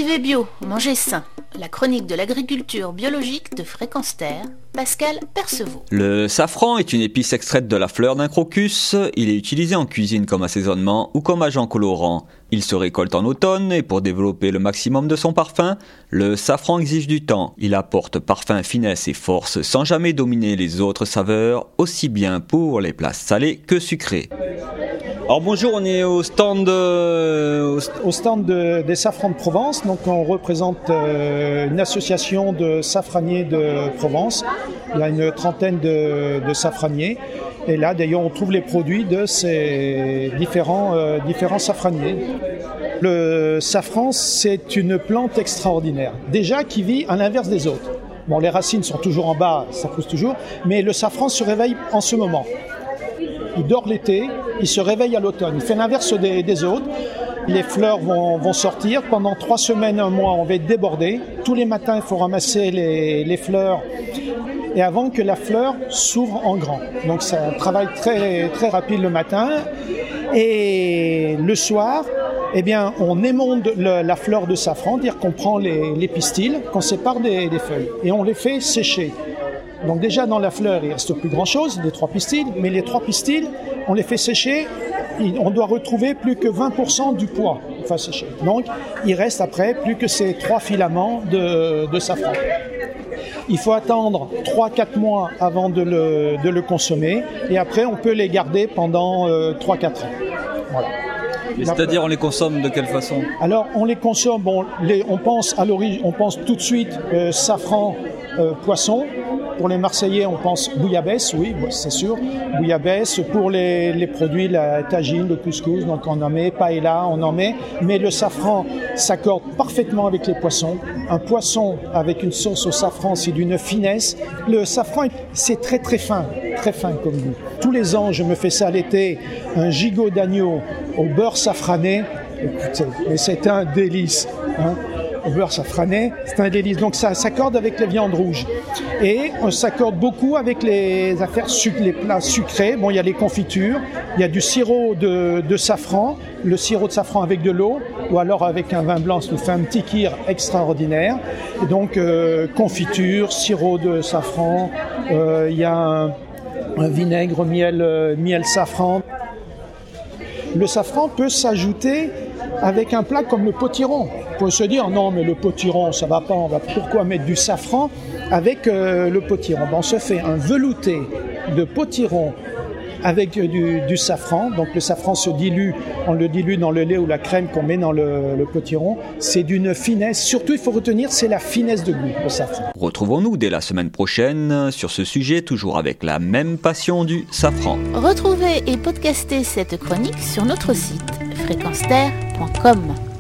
Cultiver bio, manger sain. La chronique de l'agriculture biologique de Fréquence Terre, Pascal Percevaux. Le safran est une épice extraite de la fleur d'un crocus. Il est utilisé en cuisine comme assaisonnement ou comme agent colorant. Il se récolte en automne et pour développer le maximum de son parfum, le safran exige du temps. Il apporte parfum, finesse et force sans jamais dominer les autres saveurs, aussi bien pour les plats salés que sucrés. Alors bonjour, on est au stand des safrans de Provence. Donc on représente une association de safraniers de Provence. Il y a une trentaine de safraniers. Et là d'ailleurs on trouve les produits de ces différents safraniers. Le safran, c'est une plante extraordinaire, déjà qui vit à l'inverse des autres. Bon, les racines sont toujours en bas, ça pousse toujours, mais le safran se réveille en ce moment. Il dort l'été, il se réveille à l'automne. Il fait l'inverse des autres. Les fleurs vont sortir. Pendant 3 semaines, 1 mois, on va être débordé. Tous les matins, il faut ramasser les fleurs. Et avant que la fleur s'ouvre en grand. Donc c'est un travail très, très rapide le matin. Et le soir, eh bien, on émonde la fleur de safran, c'est-à-dire qu'on prend les pistils, qu'on sépare des feuilles. Et on les fait sécher. Donc déjà dans la fleur, il ne reste plus grand-chose, les 3 pistils, mais les 3 pistils, on les fait sécher, on doit retrouver plus que 20% du poids, enfin sécher. Donc il reste après plus que ces 3 filaments de safran. Il faut attendre 3-4 mois avant de le consommer, et après on peut les garder pendant 3-4 ans. Voilà. C'est-à-dire on les consomme de quelle façon ? Alors on les consomme, on pense à l'origine, on pense tout de suite safran, poisson. Pour les Marseillais, on pense bouillabaisse, oui, c'est sûr. Bouillabaisse, pour les produits, la tagine, le couscous, donc on en met, paella, on en met. Mais le safran s'accorde parfaitement avec les poissons. Un poisson avec une sauce au safran, c'est d'une finesse. Le safran, c'est très très fin comme goût. Tous les ans, je me fais ça l'été, un gigot d'agneau au beurre safrané. Écoutez, mais c'est un délice, hein. Au beurre safrané, c'est un délice. Donc ça s'accorde avec les viandes rouges. Et on s'accorde beaucoup avec les plats sucrés. Bon, il y a les confitures, il y a du sirop de safran, le sirop de safran avec de l'eau, ou alors avec un vin blanc, ça nous fait un petit kir extraordinaire. Et donc confiture, sirop de safran, il y a un vinaigre, miel safran. Le safran peut s'ajouter avec un plat comme le potiron. On peut se dire, non mais le potiron ça va pas, pourquoi mettre du safran avec le potiron? On se fait un velouté de potiron avec du safran. Donc le safran se dilue, on le dilue dans le lait ou la crème qu'on met dans le potiron. C'est d'une finesse, surtout il faut retenir, c'est la finesse de goût, le safran. Retrouvons-nous dès la semaine prochaine sur ce sujet, toujours avec la même passion du safran. Retrouvez et podcastez cette chronique sur notre site fréquenceterre.com.